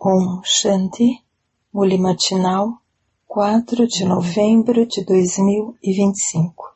Om Shanti, Muli Matinal, 4 de novembro de 2025.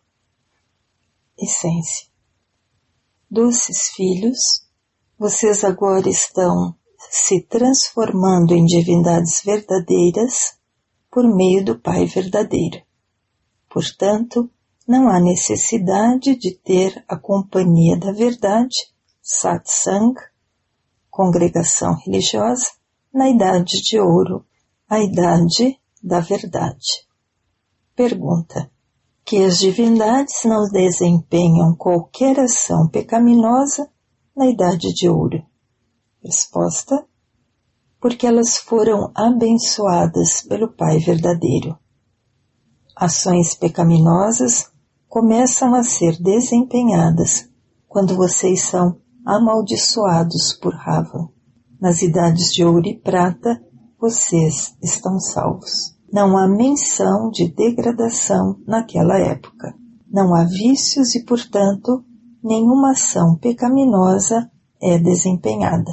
Essência. Doces filhos, vocês agora estão se transformando em divindades verdadeiras por meio do Pai verdadeiro. Portanto, não há necessidade de ter a companhia da verdade, satsang, congregação religiosa, na idade de ouro, a idade da verdade. Pergunta: que as divindades não desempenham qualquer ação pecaminosa na idade de ouro? Resposta: porque elas foram abençoadas pelo Pai verdadeiro. Ações pecaminosas começam a ser desempenhadas quando vocês são amaldiçoados por Rava. Nas idades de ouro e prata, vocês estão salvos. Não há menção de degradação naquela época. Não há vícios e, portanto, nenhuma ação pecaminosa é desempenhada.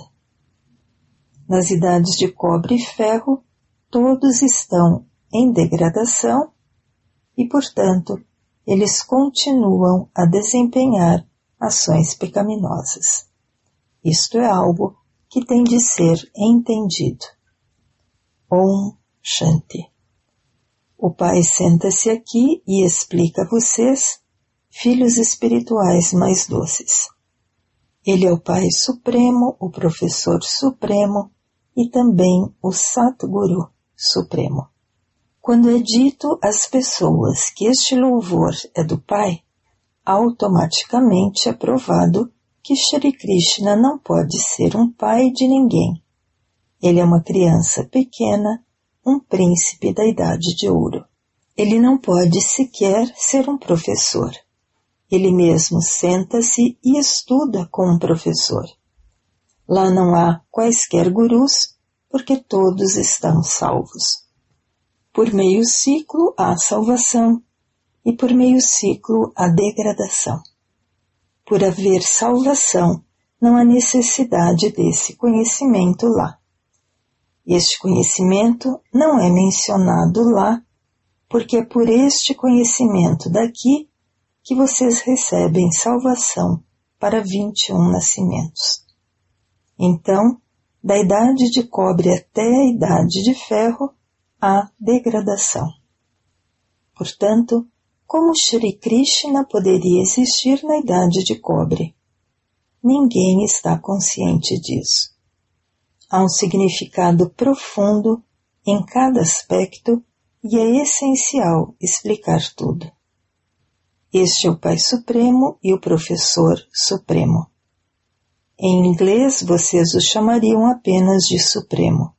Nas idades de cobre e ferro, todos estão em degradação e, portanto, eles continuam a desempenhar ações pecaminosas. Isto é algo que tem de ser entendido. Om Shanti. O Pai senta-se aqui e explica a vocês, filhos espirituais mais doces. Ele é o Pai Supremo, o Professor Supremo e também o Satguru Supremo. Quando é dito às pessoas que este louvor é do Pai, automaticamente é provado que Shri Krishna não pode ser um pai de ninguém. Ele é uma criança pequena, um príncipe da idade de ouro. Ele não pode sequer ser um professor. Ele mesmo senta-se e estuda com um professor. Lá não há quaisquer gurus, porque todos estão salvos. Por meio ciclo há salvação, e por meio ciclo há degradação. Por haver salvação, não há necessidade desse conhecimento lá. Este conhecimento não é mencionado lá, porque é por este conhecimento daqui que vocês recebem salvação para 21 nascimentos. Então, da idade de cobre até a idade de ferro, há degradação. Portanto, como Shri Krishna poderia existir na idade de cobre? Ninguém está consciente disso. Há um significado profundo em cada aspecto e é essencial explicar tudo. Este é o Pai Supremo e o Professor Supremo. Em inglês, vocês o chamariam apenas de Supremo.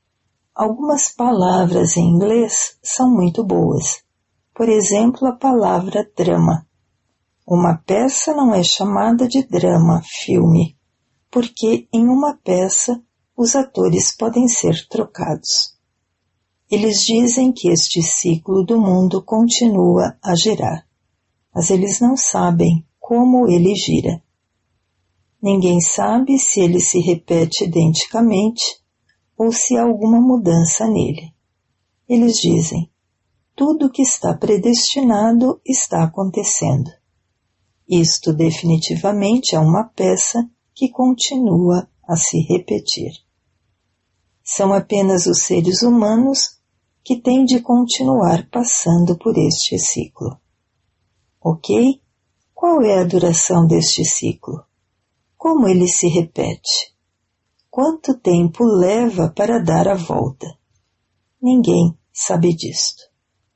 Algumas palavras em inglês são muito boas. Por exemplo, a palavra drama. Uma peça não é chamada de drama, filme, porque em uma peça os atores podem ser trocados. Eles dizem que este ciclo do mundo continua a girar, mas eles não sabem como ele gira. Ninguém sabe se ele se repete identicamente ou se há alguma mudança nele. Eles dizem: tudo que está predestinado está acontecendo. Isto definitivamente é uma peça que continua a se repetir. São apenas os seres humanos que têm de continuar passando por este ciclo. Ok? Qual é a duração deste ciclo? Como ele se repete? Quanto tempo leva para dar a volta? Ninguém sabe disto.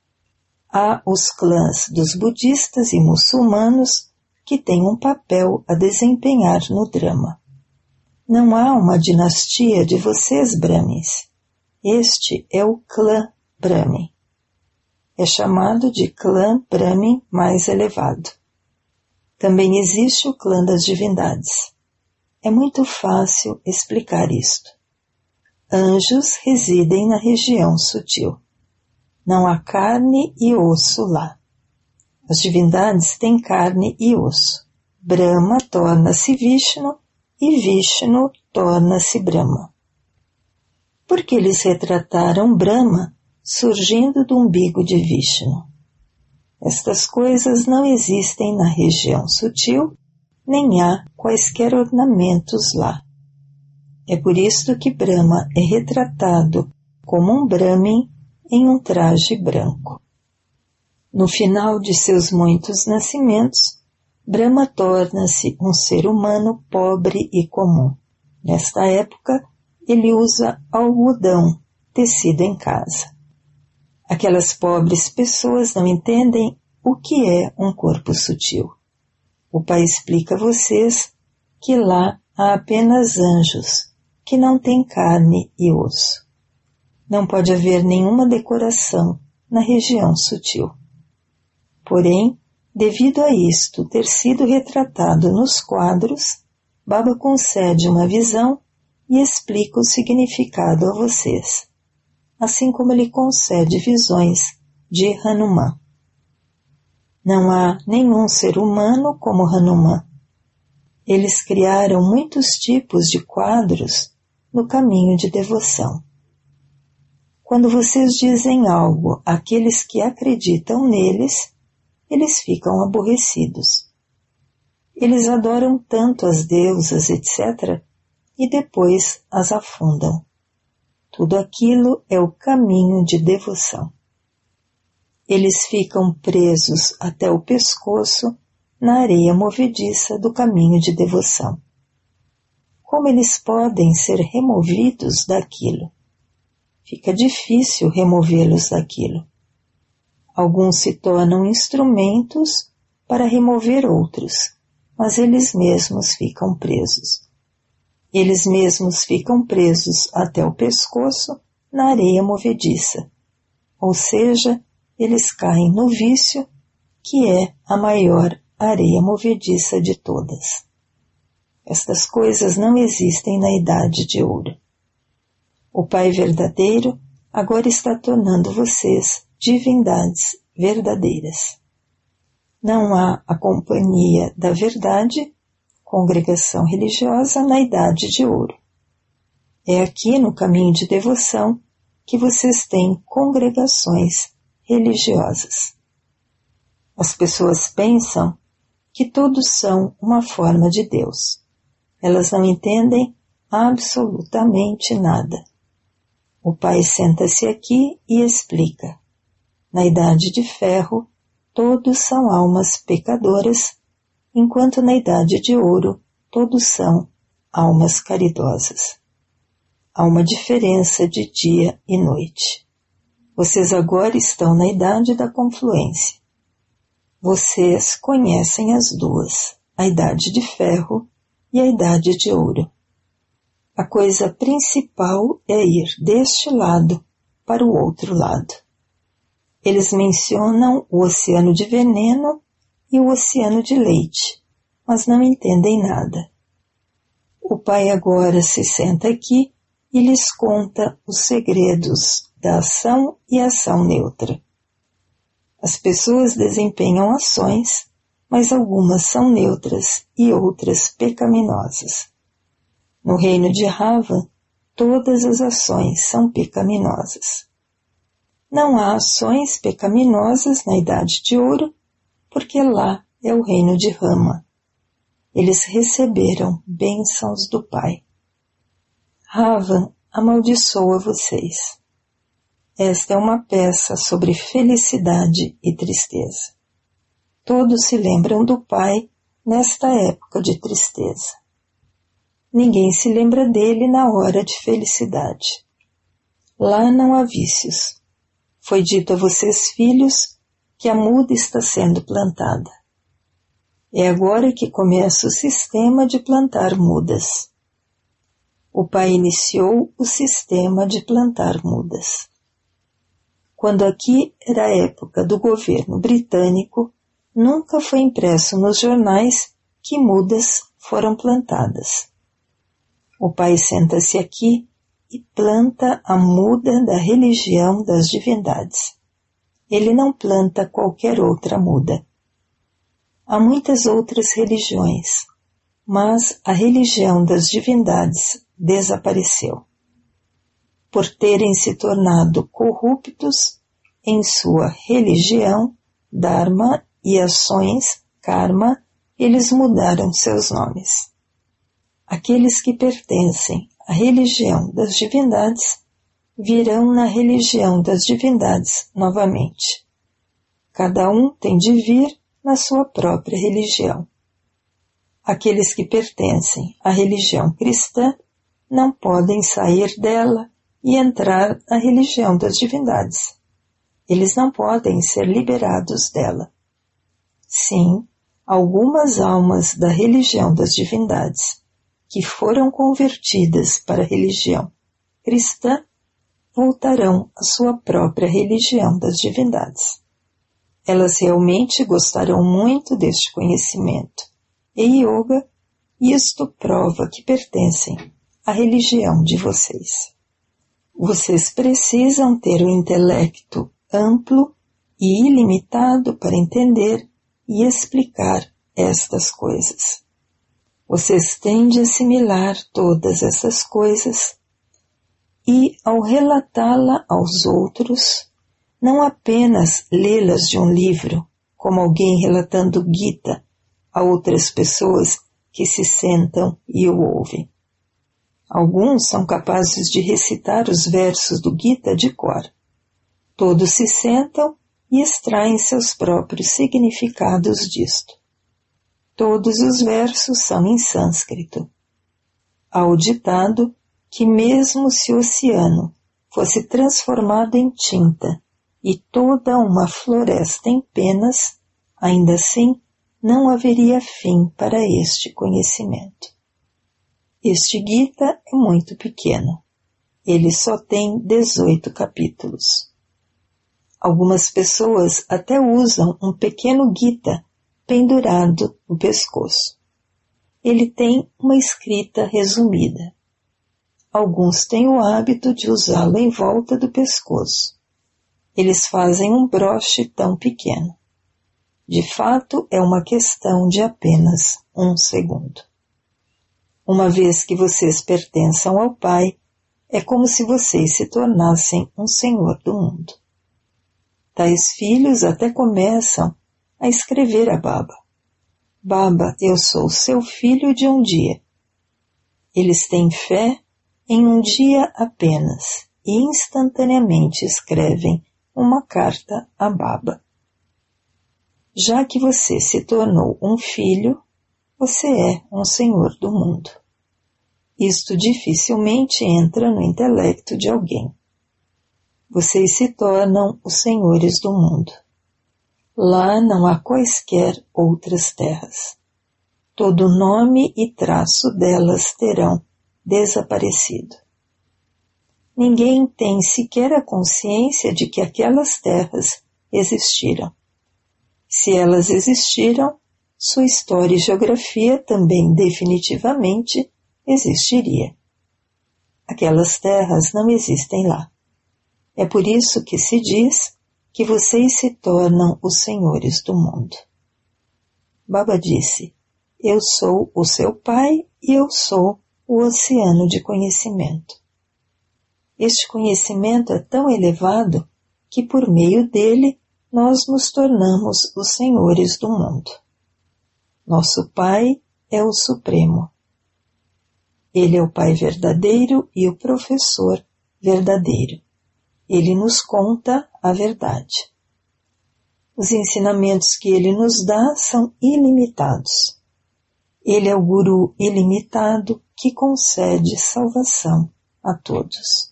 Há os clãs dos budistas e muçulmanos que têm um papel a desempenhar no drama. Não há uma dinastia de vocês, Brahmins. Este é o clã Brahmin. É chamado de clã Brahmin mais elevado. Também existe o clã das divindades. É muito fácil explicar isto. Anjos residem na região sutil. Não há carne e osso lá. As divindades têm carne e osso. Brahma torna-se Vishnu e Vishnu torna-se Brahma. porque eles retrataram Brahma surgindo do umbigo de Vishnu. Estas coisas não existem na região sutil, nem há quaisquer ornamentos lá. É por isto que Brahma é retratado como um Brahmin em um traje branco. No final de seus muitos nascimentos, Brahma torna-se um ser humano pobre e comum. Nesta época, ele usa algodão tecido em casa. Aquelas pobres pessoas não entendem o que é um corpo sutil. O pai explica a vocês que lá há apenas anjos, que não têm carne e osso. Não pode haver nenhuma decoração na região sutil. Porém, devido a isto ter sido retratado nos quadros, Baba concede uma visão e explica o significado a vocês, assim como ele concede visões de Hanuman. Não há nenhum ser humano como Hanuman. Eles criaram muitos tipos de quadros no caminho de devoção. Quando vocês dizem algo àqueles que acreditam neles, eles ficam aborrecidos. Eles adoram tanto as deusas, etc., e depois as afundam. Tudo aquilo é o caminho de devoção. Eles ficam presos até o pescoço na areia movediça do caminho de devoção. Como eles podem ser removidos daquilo? Fica difícil removê-los daquilo. Alguns se tornam instrumentos para remover outros, mas eles mesmos ficam presos. Eles mesmos ficam presos até o pescoço na areia movediça, ou seja, eles caem no vício, que é a maior areia movediça de todas. Estas coisas não existem na Idade de Ouro. O Pai verdadeiro agora está tornando vocês divindades verdadeiras. Não há a companhia da verdade, congregação religiosa na Idade de Ouro. É aqui no caminho de devoção que vocês têm congregações religiosas. As pessoas pensam que todos são uma forma de Deus. Elas não entendem absolutamente nada. O Pai senta-se aqui e explica. Na Idade de Ferro, todos são almas pecadoras, enquanto na Idade de Ouro, todos são almas caridosas. Há uma diferença de dia e noite. Vocês agora estão na Idade da Confluência. Vocês conhecem as duas, a Idade de Ferro e a Idade de Ouro. A coisa principal é ir deste lado para o outro lado. Eles mencionam o oceano de veneno e o oceano de leite, mas não entendem nada. O Pai agora se senta aqui e lhes conta os segredos da ação e ação neutra. As pessoas desempenham ações, mas algumas são neutras e outras pecaminosas. No reino de Rava, todas as ações são pecaminosas. Não há ações pecaminosas na Idade de Ouro, porque lá é o reino de Rama. Eles receberam bênçãos do Pai. Rava amaldiçoa vocês. Esta é uma peça sobre felicidade e tristeza. Todos se lembram do Pai nesta época de tristeza. Ninguém se lembra dele na hora de felicidade. Lá não há vícios. Foi dito a vocês, filhos, que a muda está sendo plantada. É agora que começa o sistema de plantar mudas. O Pai iniciou o sistema de plantar mudas. Quando aqui era a época do governo britânico, nunca foi impresso nos jornais que mudas foram plantadas. O Pai senta-se aqui e planta a muda da religião das divindades. Ele não planta qualquer outra muda. Há muitas outras religiões, mas a religião das divindades desapareceu. por terem se tornado corruptos em sua religião, dharma e ações, karma, eles mudaram seus nomes. Aqueles que pertencem à religião das divindades virão na religião das divindades novamente. Cada um tem de vir na sua própria religião. Aqueles que pertencem à religião cristã não podem sair dela e entrar na religião das divindades. Eles não podem ser liberados dela. Sim, algumas almas da religião das divindades que foram convertidas para a religião cristã voltarão à sua própria religião das divindades. Elas realmente gostarão muito deste conhecimento e yoga, e isto prova que pertencem à religião de vocês. Vocês precisam ter o intelecto amplo e ilimitado para entender e explicar estas coisas. Vocês têm de assimilar todas essas coisas e, ao relatá-la aos outros, não apenas lê-las de um livro, como alguém relatando Gita a outras pessoas que se sentam e o ouvem. Alguns são capazes de recitar os versos do Gita de cor. Todos se sentam e extraem seus próprios significados disto. Todos os versos são em sânscrito. Há o ditado que mesmo se o oceano fosse transformado em tinta e toda uma floresta em penas, ainda assim não haveria fim para este conhecimento. Este Gita é muito pequeno. Ele só tem 18 capítulos. Algumas pessoas até usam um pequeno Gita pendurado no pescoço. Ele tem uma escrita resumida. Alguns têm o hábito de usá-lo em volta do pescoço. Eles fazem um broche tão pequeno. De fato, é uma questão de apenas 1 segundo. Uma vez que vocês pertençam ao Pai, é como se vocês se tornassem um senhor do mundo. Tais filhos até começam a escrever a Baba. Baba, eu sou seu filho de um dia. Eles têm fé em um dia apenas e instantaneamente escrevem uma carta a Baba. Já que você se tornou um filho, você é um senhor do mundo. Isto dificilmente entra no intelecto de alguém. Vocês se tornam os senhores do mundo. Lá não há quaisquer outras terras. Todo nome e traço delas terão desaparecido. Ninguém tem sequer a consciência de que aquelas terras existiram. Se elas existiram, sua história e geografia também definitivamente existiria. Aquelas terras não existem lá. É por isso que se diz que vocês se tornam os senhores do mundo. Baba disse, eu sou o seu pai e eu sou o oceano de conhecimento. Este conhecimento é tão elevado que por meio dele nós nos tornamos os senhores do mundo. Nosso Pai é o Supremo. Ele é o Pai verdadeiro e o professor verdadeiro. Ele nos conta a verdade. Os ensinamentos que ele nos dá são ilimitados. Ele é o Guru ilimitado que concede salvação a todos.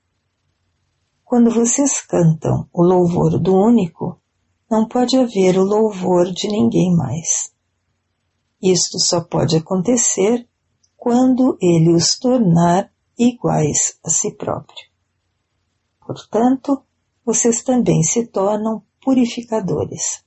Quando vocês cantam o louvor do único, não pode haver o louvor de ninguém mais. Isto só pode acontecer quando ele os tornar iguais a si próprio. Portanto, vocês também se tornam purificadores.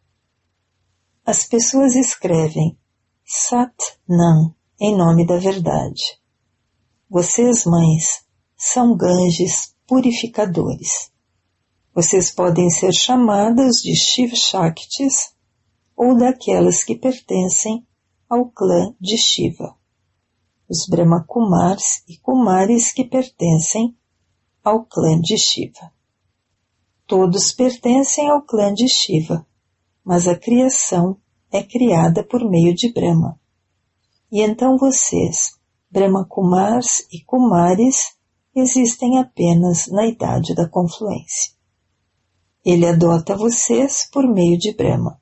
As pessoas escrevem Sat Nam em nome da verdade. Vocês, mães, são Ganges purificadores. Vocês podem ser chamadas de Shiv Shaktis ou daquelas que pertencem ao clã de Shiva. Os Brahma Kumars e Kumaris que pertencem ao clã de Shiva. Todos pertencem ao clã de Shiva, mas a criação é criada por meio de Brahma. E então vocês, Brahma Kumars e Kumaris, existem apenas na idade da confluência. Ele adota vocês por meio de Brahma.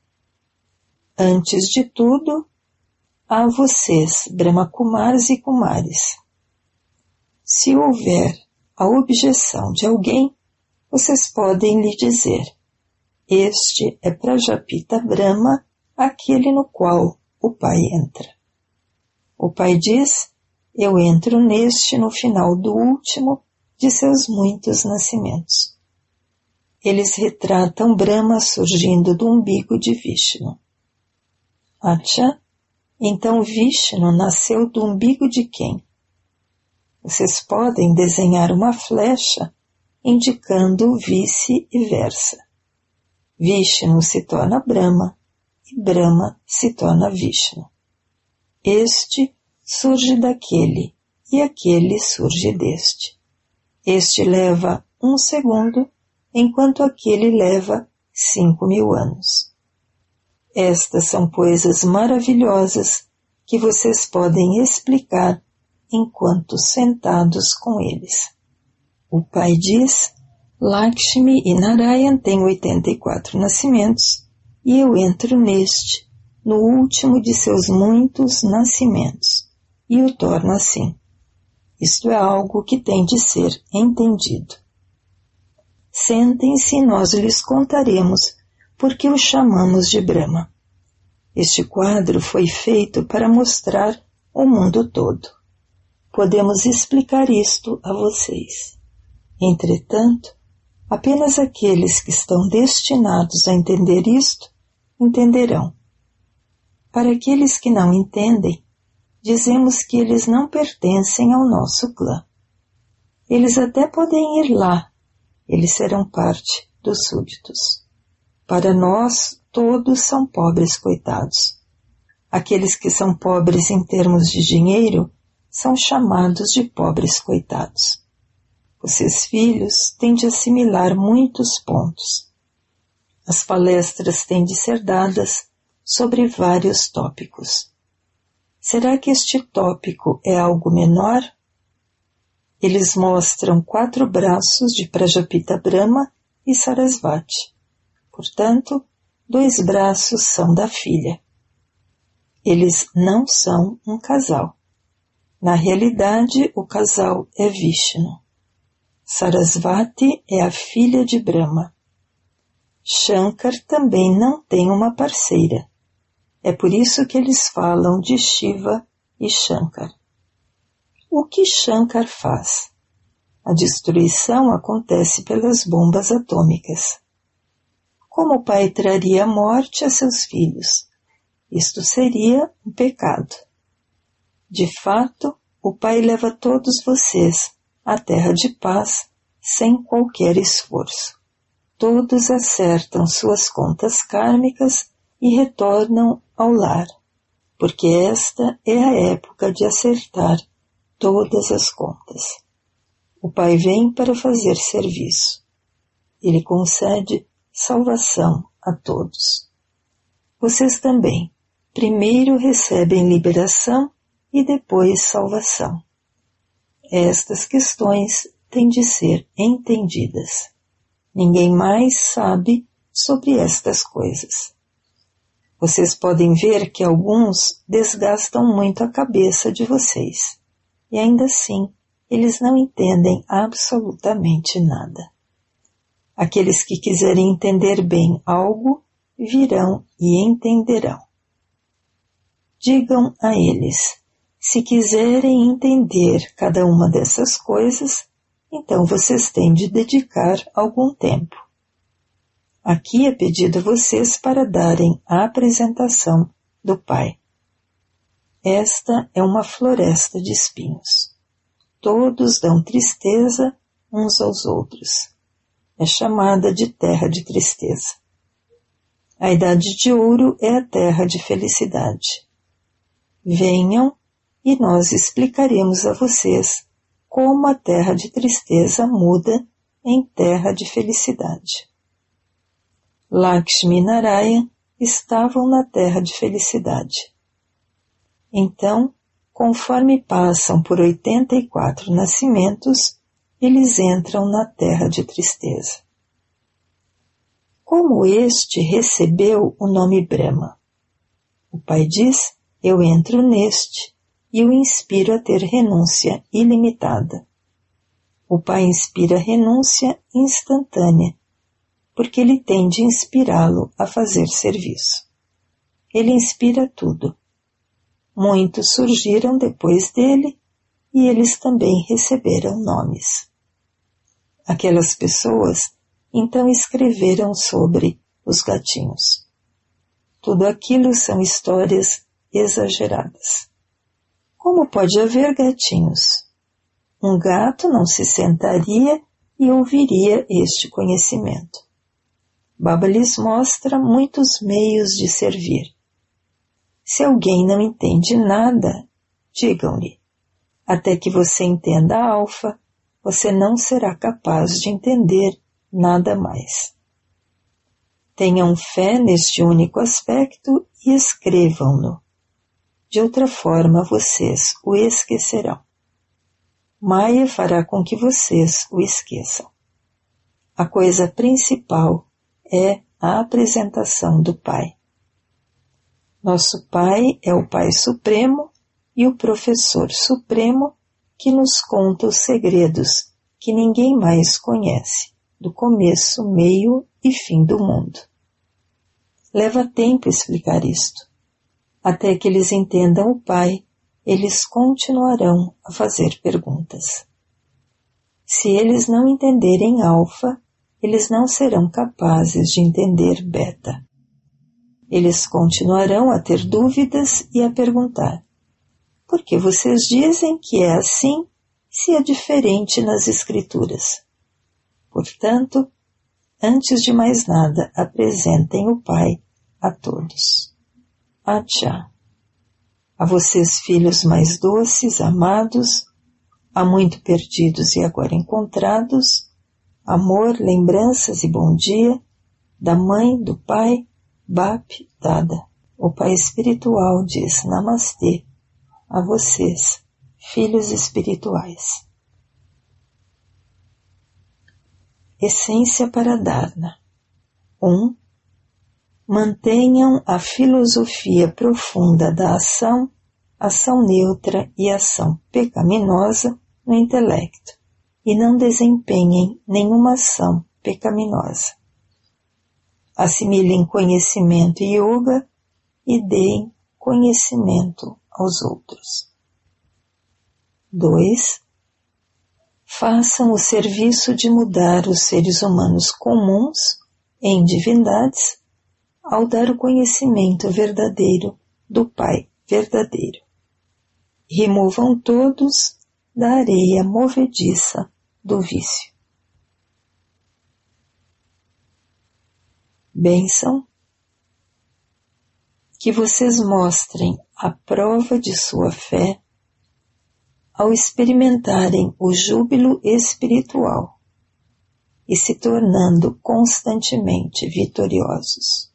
Antes de tudo, há vocês, Brahma Kumars e Kumaris. Se houver a objeção de alguém, vocês podem lhe dizer: este é Prajapita Brahma, aquele no qual o Pai entra. O Pai diz: eu entro neste no final do último de seus muitos nascimentos. Eles retratam Brahma surgindo do umbigo de Vishnu. Acha, então Vishnu nasceu do umbigo de quem? Vocês podem desenhar uma flecha indicando vice e versa. Vishnu se torna Brahma e Brahma se torna Vishnu. Este surge daquele e aquele surge deste. Este leva 1 segundo, enquanto aquele leva 5.000 anos. Estas são coisas maravilhosas que vocês podem explicar enquanto sentados com eles. O Pai diz: Lakshmi e Narayan têm 84 nascimentos e eu entro neste, no último de seus muitos nascimentos, e o torno assim. Isto é algo que tem de ser entendido. Sentem-se e nós lhes contaremos porque o chamamos de Brahma. Este quadro foi feito para mostrar o mundo todo. Podemos explicar isto a vocês. Entretanto, apenas aqueles que estão destinados a entender isto, entenderão. Para aqueles que não entendem, dizemos que eles não pertencem ao nosso clã. Eles até podem ir lá, eles serão parte dos súditos. Para nós, todos são pobres coitados. Aqueles que são pobres em termos de dinheiro são chamados de pobres coitados. Vocês, filhos, têm de assimilar muitos pontos. As palestras têm de ser dadas sobre vários tópicos. Será que este tópico é algo menor? Eles mostram 4 braços de Prajapita Brahma e Sarasvati. Portanto, 2 braços são da filha. Eles não são um casal. Na realidade, o casal é Vishnu. Sarasvati é a filha de Brahma. Shankar também não tem uma parceira. É por isso que eles falam de Shiva e Shankar. O que Shankar faz? A destruição acontece pelas bombas atômicas. Como o pai traria a morte a seus filhos? Isto seria um pecado. De fato, o pai leva todos vocês à terra de paz sem qualquer esforço. Todos acertam suas contas kármicas e retornam ao lar, porque esta é a época de acertar todas as contas. O Pai vem para fazer serviço. Ele concede salvação a todos. Vocês também, primeiro recebem liberação e depois salvação. Estas questões têm de ser entendidas. Ninguém mais sabe sobre estas coisas. Vocês podem ver que alguns desgastam muito a cabeça de vocês, e ainda assim eles não entendem absolutamente nada. Aqueles que quiserem entender bem algo, virão e entenderão. Digam a eles, se quiserem entender cada uma dessas coisas, então vocês têm de dedicar algum tempo. Aqui é pedido a vocês para darem a apresentação do Pai. Esta é uma floresta de espinhos. Todos dão tristeza uns aos outros. É chamada de terra de tristeza. A idade de ouro é a terra de felicidade. Venham e nós explicaremos a vocês como a terra de tristeza muda em terra de felicidade. Lakshmi e Narayana estavam na terra de felicidade. Então, conforme passam por 84 nascimentos, eles entram na terra de tristeza. Como este recebeu o nome Brahma? O pai diz, eu entro neste e o inspiro a ter renúncia ilimitada. O pai inspira renúncia instantânea, porque ele tem de inspirá-lo a fazer serviço. Ele inspira tudo. Muitos surgiram depois dele e eles também receberam nomes. Aquelas pessoas então escreveram sobre os gatinhos. Tudo aquilo são histórias exageradas. Como pode haver gatinhos? Um gato não se sentaria e ouviria este conhecimento. Baba lhes mostra muitos meios de servir. Se alguém não entende nada, digam-lhe, até que você entenda a alfa, você não será capaz de entender nada mais. Tenham fé neste único aspecto e escrevam-no. De outra forma, vocês o esquecerão. Maya fará com que vocês o esqueçam. A coisa principal é a apresentação do Pai. Nosso Pai é o Pai Supremo e o Professor Supremo que nos conta os segredos que ninguém mais conhece, do começo, meio e fim do mundo. Leva tempo explicar isto. Até que eles entendam o Pai, eles continuarão a fazer perguntas. Se eles não entenderem alfa, eles não serão capazes de entender beta. Eles continuarão a ter dúvidas e a perguntar: por que vocês dizem que é assim, se é diferente nas escrituras? Portanto, antes de mais nada, apresentem o Pai a todos. Acha. A vocês, filhos mais doces, amados, há muito perdidos e agora encontrados, amor, lembranças e bom dia, da mãe, do pai, Bap Dada. O Pai Espiritual diz Namastê a vocês, filhos espirituais. Essência para Dharna. 1. Mantenham a filosofia profunda da ação, ação neutra e ação pecaminosa no intelecto, e não desempenhem nenhuma ação pecaminosa. Assimilem conhecimento e yoga e deem conhecimento aos outros. 2. Façam o serviço de mudar os seres humanos comuns em divindades ao dar o conhecimento verdadeiro do Pai verdadeiro. Removam todos da areia movediça do vício. Bênção. Que vocês mostrem a prova de sua fé ao experimentarem o júbilo espiritual e se tornando constantemente vitoriosos.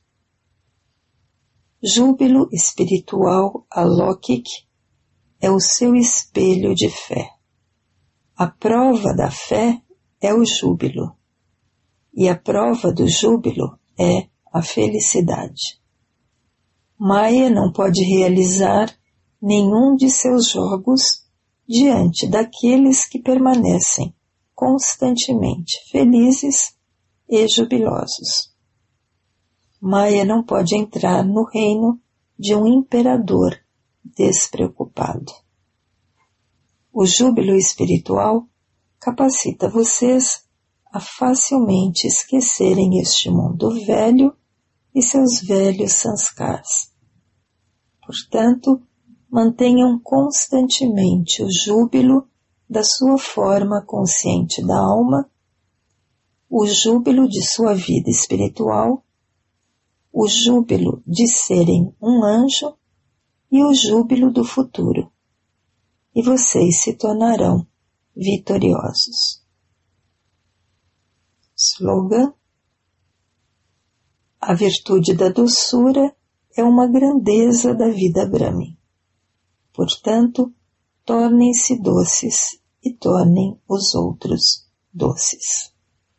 Júbilo espiritual alóquic é o seu espelho de fé. A prova da fé é o júbilo, e a prova do júbilo é a felicidade. Maya não pode realizar nenhum de seus jogos diante daqueles que permanecem constantemente felizes e jubilosos. Maya não pode entrar no reino de um imperador despreocupado. O júbilo espiritual capacita vocês a facilmente esquecerem este mundo velho e seus velhos sanskars. Portanto, mantenham constantemente o júbilo da sua forma consciente da alma, o júbilo de sua vida espiritual, o júbilo de serem um anjo e o júbilo do futuro, e vocês se tornarão vitoriosos. Slogan: a virtude da doçura é uma grandeza da vida Brahmin. Portanto, tornem-se doces e tornem os outros doces.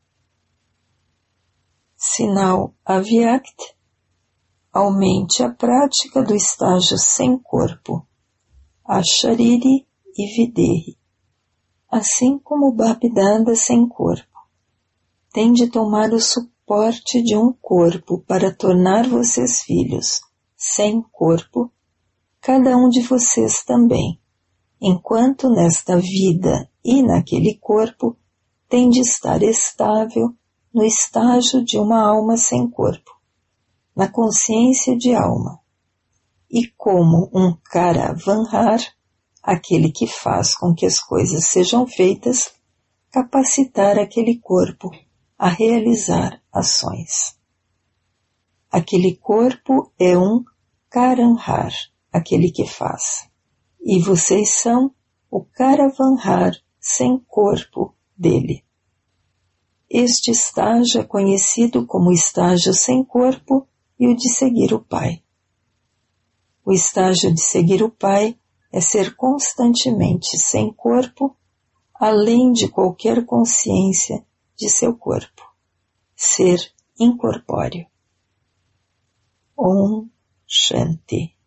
Sinal Avyakt: aumente a prática do estágio sem corpo, Ashariri e Videhi, assim como o Baptidada sem corpo. Tem de tomar o suporte de um corpo para tornar vocês filhos, sem corpo, cada um de vocês também, enquanto nesta vida e naquele corpo tem de estar estável no estágio de uma alma sem corpo, na consciência de alma, e como um Karavanhar, aquele que faz com que as coisas sejam feitas, capacitar aquele corpo a realizar ações. Aquele corpo é um Karanhar, aquele que faz, e vocês são o Karavanhar sem corpo dele. Este estágio é conhecido como estágio sem corpo e o de seguir o Pai. O estágio de seguir o Pai é ser constantemente sem corpo, além de qualquer consciência de seu corpo, ser incorpóreo. Om Shanti.